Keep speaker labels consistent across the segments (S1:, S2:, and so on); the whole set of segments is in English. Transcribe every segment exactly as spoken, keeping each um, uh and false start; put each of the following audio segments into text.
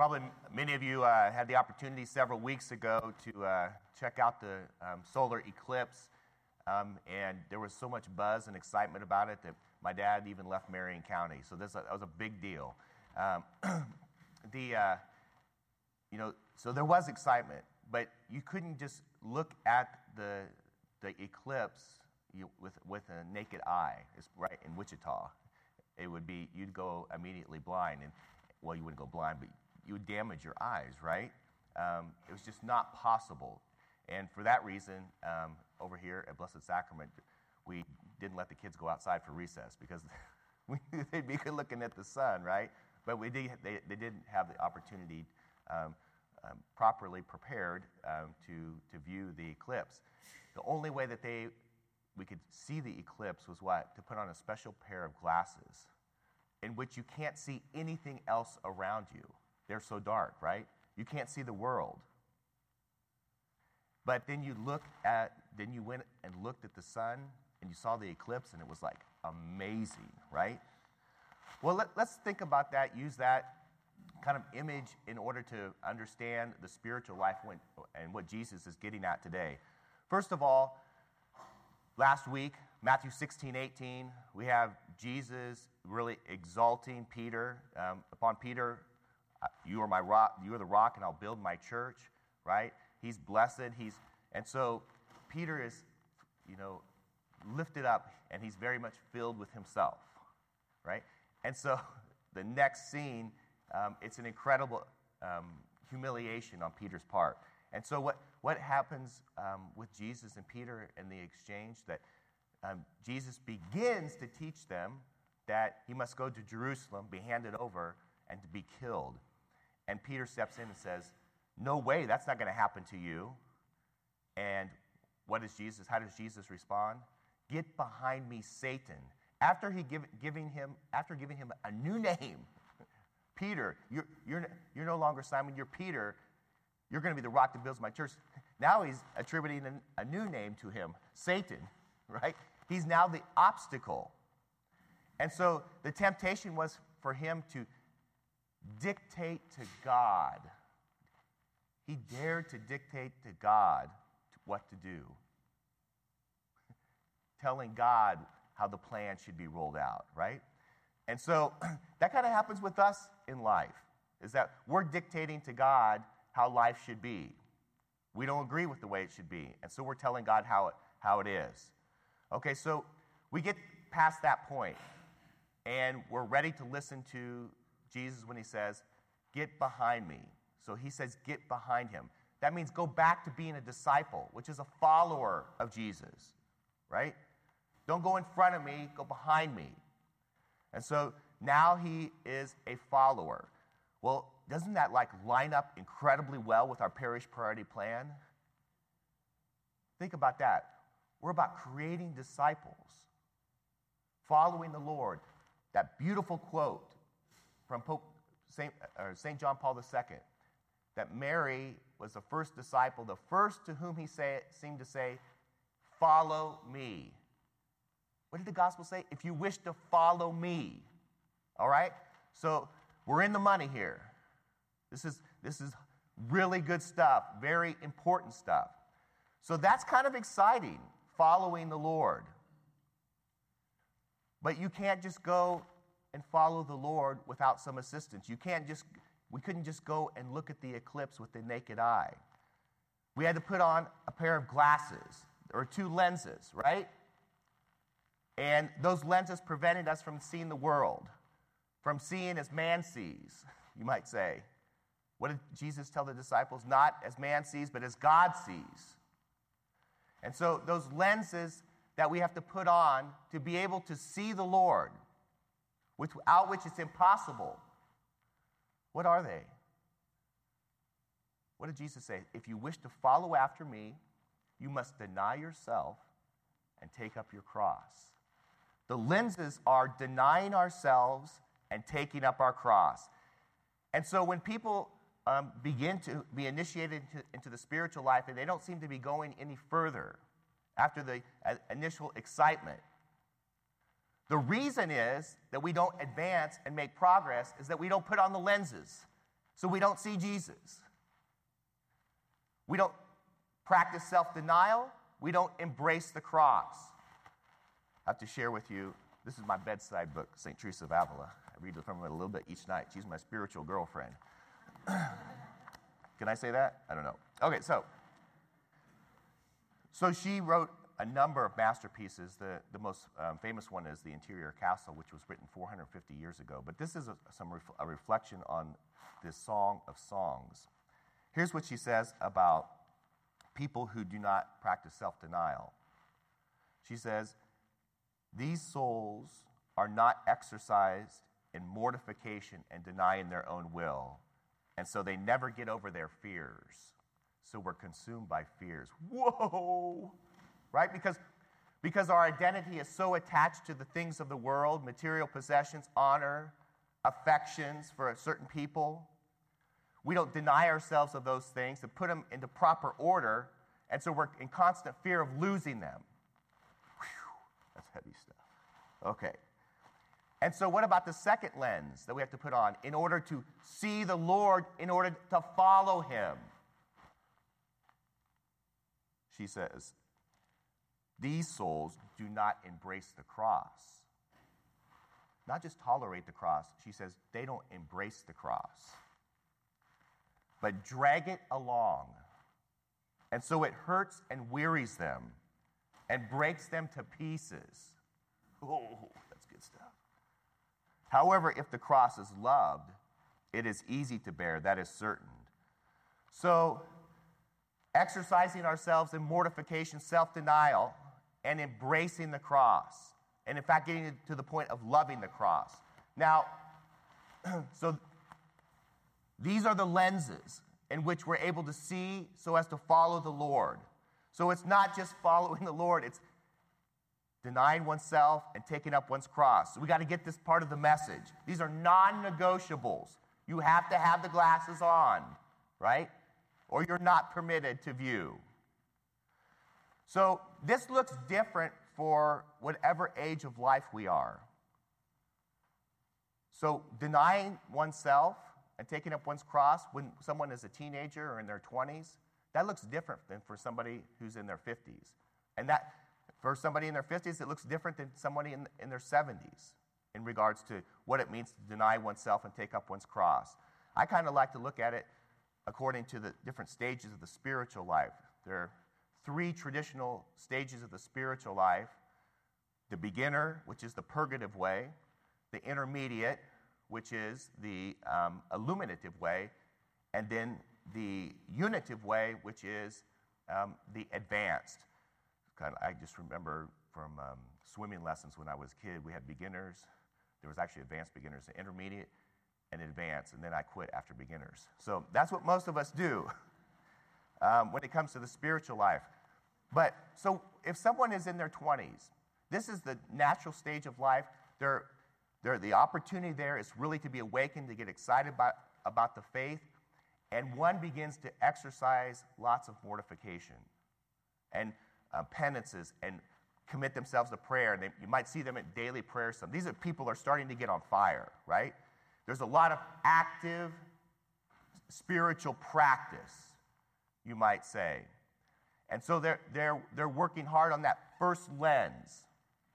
S1: Probably many of you uh, had the opportunity several weeks ago to uh, check out the um, solar eclipse, um, and there was so much buzz and excitement about it that my dad even left Marion County. So this that was a big deal. Um, the uh, you know, so there was excitement, but you couldn't just look at the the eclipse you, with with a naked eye. It's right in Wichita. It would be you'd go immediately blind, and well, you wouldn't go blind, but you would damage your eyes, right? Um, it was just not possible. And for that reason, um, over here at Blessed Sacrament, we didn't let the kids go outside for recess because we knew they'd be looking at the sun, right? But we did, they, they didn't have the opportunity um, um, properly prepared um, to, to view the eclipse. The only way that they we could see the eclipse was what? To put on a special pair of glasses in which you can't see anything else around you. They're so dark, right? You can't see the world. But then you look at, then you went and looked at the sun, and you saw the eclipse, and it was like amazing, right? Well, let, let's think about that, use that kind of image in order to understand the spiritual life when, and what Jesus is getting at today. First of all, last week, Matthew sixteen, eighteen, we have Jesus really exalting Peter. Um, upon Peter, you are my rock, you are the rock, and I'll build my church, right? He's blessed. He's and so Peter is, you know, lifted up, and he's very much filled with himself, right? And so the next scene, um, it's an incredible um, humiliation on Peter's part. And so what what happens um, with Jesus and Peter in the exchange? That um, Jesus begins to teach them that he must go to Jerusalem, be handed over, and to be killed. And Peter steps in and says, no way, that's not going to happen to you. And what is Jesus? How does Jesus respond? Get behind me, Satan. After he give, giving him, after giving him a new name, Peter, you're, you're, you're no longer Simon, you're Peter. You're going to be the rock that builds my church. Now he's attributing a, a new name to him, Satan, right? He's now the obstacle. And so the temptation was for him to dictate to God. He dared to dictate to God what to do, telling God how the plan should be rolled out, right? And so that kind of happens with us in life, is that we're dictating to God how life should be. We don't agree with the way it should be, and so we're telling God how it, how it is. Okay, so we get past that point, and we're ready to listen to Jesus when he says, get behind me. So he says, get behind him. That means go back to being a disciple, which is a follower of Jesus, right? Don't go in front of me, go behind me. And so now he is a follower. Well, doesn't that like line up incredibly well with our parish priority plan? Think about that. We're about creating disciples, following the Lord. That beautiful quote from Pope Saint, or Saint John Paul the Second, that Mary was the first disciple, the first to whom he say, seemed to say, follow me. What did the gospel say? If you wish to follow me. All right? So we're in the money here. This is, this is really good stuff, very important stuff. So that's kind of exciting, following the Lord. But you can't just go and follow the Lord without some assistance. You can't just, we couldn't just go and look at the eclipse with the naked eye. We had to put on a pair of glasses, or two lenses, right? And those lenses prevented us from seeing the world, from seeing as man sees, you might say. What did Jesus tell the disciples? Not as man sees, but as God sees. And so those lenses that we have to put on to be able to see the Lord, without which it's impossible. What are they? What did Jesus say? If you wish to follow after me, you must deny yourself and take up your cross. The lenses are denying ourselves and taking up our cross. And so when people um, begin to be initiated into, into the spiritual life and they don't seem to be going any further after the uh, initial excitement, the reason is that we don't advance and make progress is that we don't put on the lenses So we don't see Jesus. We don't practice self-denial. We don't embrace the cross. I have to share with you, this is my bedside book, Saint Teresa of Avila. I read from it a little bit each night. She's my spiritual girlfriend. Can I say that? I don't know. Okay, so, so she wrote a number of masterpieces. The, the most um, famous one is The Interior Castle, which was written four hundred fifty years ago. But this is a, some ref, a reflection on this Song of Songs. Here's what she says about people who do not practice self-denial. She says, these souls are not exercised in mortification and denying their own will, and so they never get over their fears. So we're consumed by fears. Whoa! Right? Because, because our identity is so attached to the things of the world, material possessions, honor, affections for certain people. We don't deny ourselves of those things to put them into proper order, and so we're in constant fear of losing them. Whew, that's heavy stuff. Okay. And so what about the second lens that we have to put on in order to see the Lord, in order to follow him? She says, these souls do not embrace the cross. Not just tolerate the cross. She says they don't embrace the cross, but drag it along. And so it hurts and wearies them and breaks them to pieces. Oh, that's good stuff. However, if the cross is loved, it is easy to bear, that is certain. So, exercising ourselves in mortification, self-denial, and embracing the cross. And in fact, getting to the point of loving the cross. Now, so these are the lenses in which we're able to see so as to follow the Lord. So it's not just following the Lord, it's denying oneself and taking up one's cross. So we got to get this part of the message. These are non-negotiables. You have to have the glasses on, right? Or you're not permitted to view. So this looks different for whatever age of life we are. So denying oneself and taking up one's cross when someone is a teenager or in their twenties, that looks different than for somebody who's in their fifties. And that, for somebody in their fifties, it looks different than somebody in, in their seventies in regards to what it means to deny oneself and take up one's cross. I kind of like to look at it according to the different stages of the spiritual life. There are three traditional stages of the spiritual life: the beginner, which is the purgative way; the intermediate, which is the um, illuminative way; and then the unitive way, which is um, the advanced. Kind of, I just remember from um, swimming lessons when I was a kid, we had beginners. There was actually advanced beginners, intermediate, and advanced, and then I quit after beginners. So that's what most of us do um, when it comes to the spiritual life. But so if someone is in their twenties, this is the natural stage of life. They're, they're, the opportunity there is really to be awakened, to get excited about, about the faith, and one begins to exercise lots of mortification and uh, penances and commit themselves to prayer. They, you might see them at daily prayer. Some these are people are starting to get on fire, right? There's a lot of active spiritual practice, you might say. And so they're, they're, they're working hard on that first lens.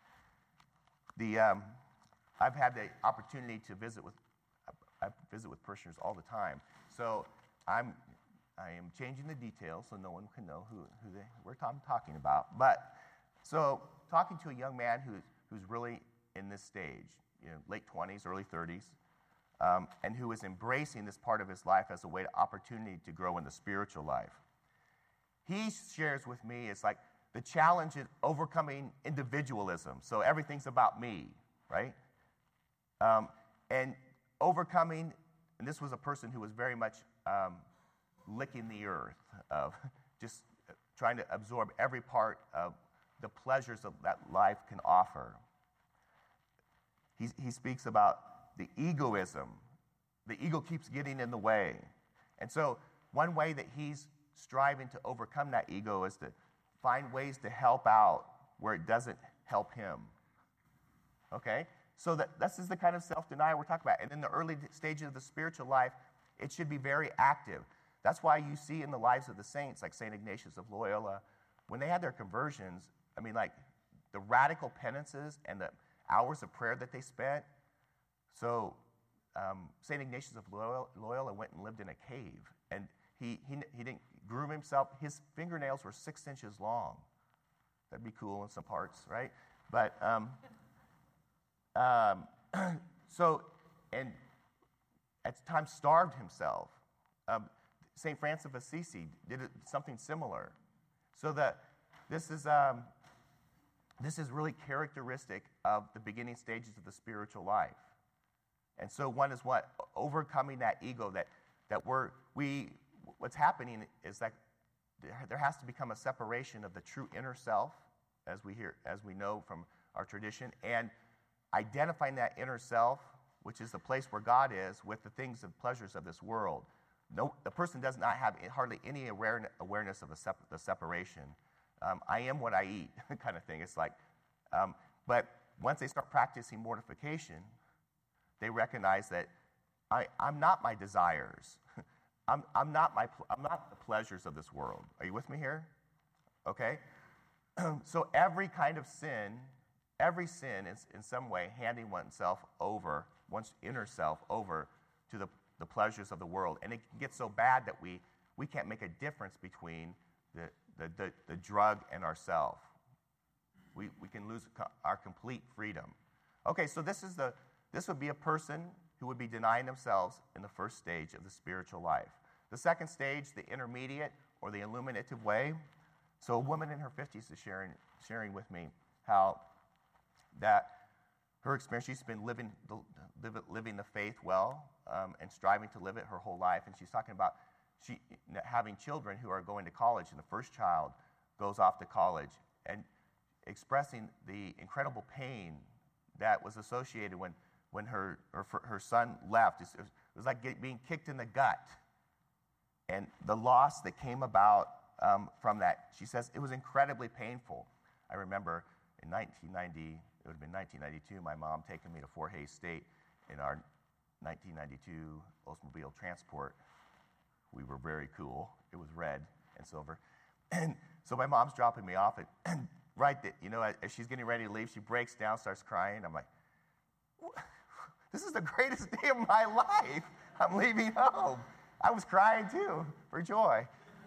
S1: The, um, I've had the opportunity to visit with, I visit with parishioners all the time. So I'm, I am changing the details so no one can know who, who they, we're talking, talking about. But, so talking to a young man who's, who's really in this stage, you know, late twenties, early thirties, Um, and who is embracing this part of his life as a way to opportunity to grow in the spiritual life. He shares with me, it's like the challenge is overcoming individualism. So everything's about me, right? Um, and overcoming, and this was a person who was very much um, licking the earth, of just trying to absorb every part of the pleasures of that life can offer. He, he speaks about the egoism. The ego keeps getting in the way. And so one way that he's striving to overcome that ego is to find ways to help out where it doesn't help him. Okay? So that this is the kind of self-denial we're talking about. And in the early stages of the spiritual life, It should be very active. That's why you see in the lives of the saints, like Saint Ignatius of Loyola, when they had their conversions, I mean, like the radical penances and the hours of prayer that they spent. So um, Saint Ignatius of Loyola, Loyola went and lived in a cave, and he, he, he didn't groom himself. His fingernails were six inches long. That'd be cool in some parts, right? But um, um, so, and at times starved himself. Um, Saint Francis of Assisi did something similar. So that this is um, this is really characteristic of the beginning stages of the spiritual life. And so one is what? Overcoming that ego that that we're we what's happening is that there has to become a separation of the true inner self, as we hear as we know from our tradition, and identifying that inner self, which is the place where God is, with the things and pleasures of this world. No, the person does not have hardly any awareness, awareness of the, sep- the separation. Um, I am what I eat, kind of thing. It's like, um, but once they start practicing mortification, they recognize that I, I'm not my desires. I'm, I'm not my, I'm not the pleasures of this world. Are you with me here? Okay. So every kind of sin, every sin is in some way handing oneself over, one's inner self over to the the pleasures of the world. And it can get so bad that we, we can't make a difference between the, the, the, the drug and ourself. We, we can lose co- our complete freedom. Okay, so this is the this would be a person who would be denying themselves in the first stage of the spiritual life. The second stage, the intermediate or the illuminative way. So a woman in her fifties is sharing, sharing with me how that her experience, she's been living the, living the faith well um, and striving to live it her whole life. And she's talking about she having children who are going to college, and the first child goes off to college, and expressing the incredible pain that was associated when, when her, her, her son left. It was like get, being kicked in the gut. And the loss that came about um, from that, she says, it was incredibly painful. I remember in nineteen ninety, it would have been nineteen ninety-two, my mom taking me to Fort Hays State in our nineteen ninety-two Oldsmobile Transport. We were very cool. It was red and silver. And so my mom's dropping me off, and, and right, the, you know, as she's getting ready to leave, she breaks down, starts crying. I'm like, this is the greatest day of my life. I'm leaving home. I was crying too, for joy.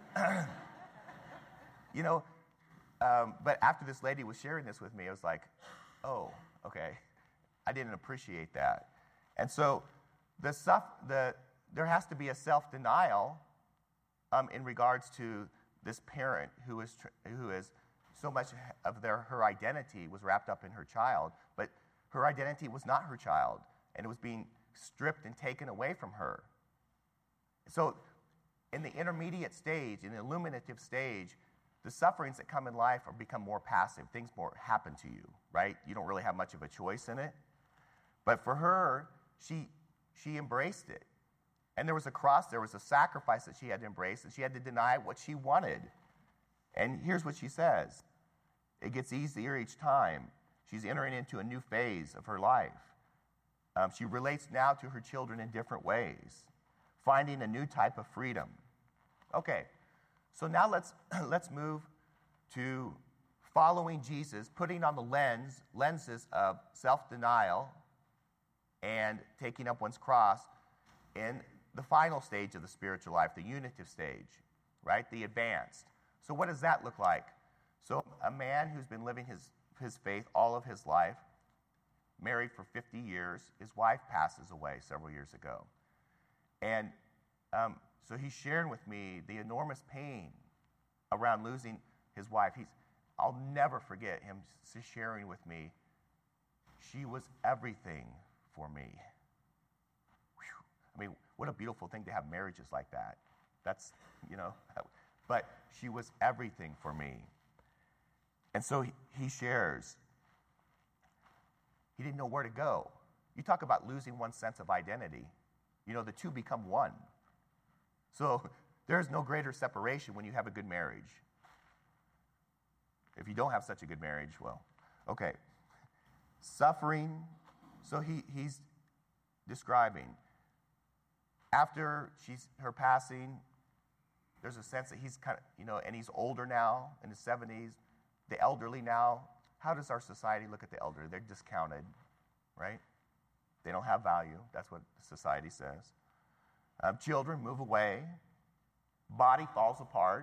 S1: You know, um, but after this lady was sharing this with me, I was like, oh, okay. I didn't appreciate that. And so the, the there has to be a self-denial um, in regards to this parent who is, who is so much of their, her identity was wrapped up in her child, but her identity was not her child, and it was being stripped and taken away from her. So in the intermediate stage, in the illuminative stage, the sufferings that come in life are become more passive. Things more happen to you, right? You don't really have much of a choice in it. But for her, she she embraced it. And there was a cross, there was a sacrifice that she had to embrace, and she had to deny what she wanted. And here's what she says. It gets easier each time. She's entering into a new phase of her life. Um, she relates now to her children in different ways, finding a new type of freedom. Okay. So now let's let's move to following Jesus, putting on the lens lenses of self-denial and taking up one's cross in the final stage of the spiritual life, the unitive stage, right? The advanced. So what does that look like? So a man who's been living his, his faith all of his life, married for fifty years, his wife passes away several years ago. And um, so he's sharing with me the enormous pain around losing his wife. He's, I'll never forget him sharing with me, she was everything for me. Whew. I mean, what a beautiful thing to have marriages like that. That's, you know, but she was everything for me. And so he, he shares, he didn't know where to go. You talk about losing one's sense of identity. You know, the two become one. So there's no greater separation when you have a good marriage. If you don't have such a good marriage, well, okay. Suffering, so he, he's describing, after she's her passing, there's a sense that he's kind of, you know, and he's older now, in his seventies, the elderly now. How does our society look at the elderly? They're discounted, right? They don't have value. That's what society says. Um, children move away. Body falls apart.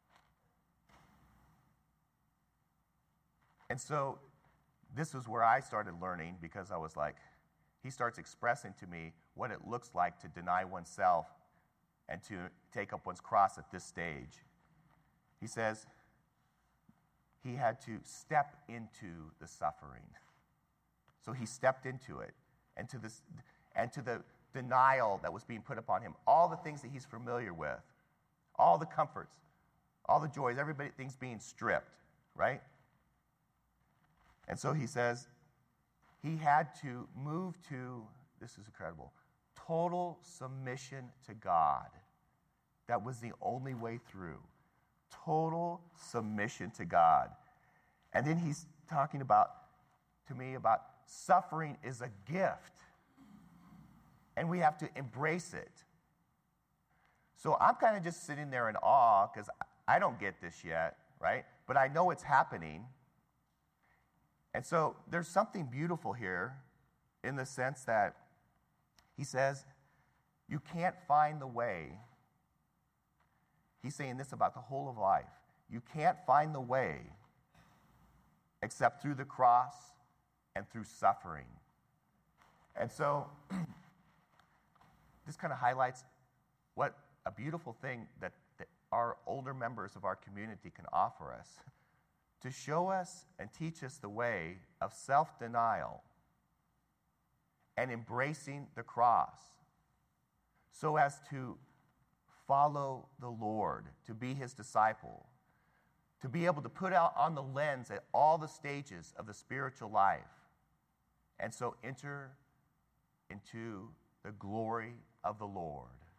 S1: And so this was where I started learning, because I was like, he starts expressing to me what it looks like to deny oneself and to take up one's cross at this stage. He says he had to step into the suffering. So he stepped into it, and to this, and to the denial that was being put upon him, all the things that he's familiar with, all the comforts, all the joys, everybody things being stripped, right? And so he says he had to move to, this is incredible, total submission to God. That was the only way through. Total submission to God. And then he's talking about, to me, about suffering is a gift. And we have to embrace it. So I'm kind of just sitting there in awe, because I don't get this yet, right? But I know it's happening. And so there's something beautiful here in the sense that he says, you can't find the way. He's saying this about the whole of life. You can't find the way except through the cross and through suffering. And so this kind of highlights what a beautiful thing that, that our older members of our community can offer us, to show us and teach us the way of self-denial and embracing the cross so as to follow the Lord, to be his disciple, to be able to put out on the lens at all the stages of the spiritual life, and so enter into the glory of the Lord.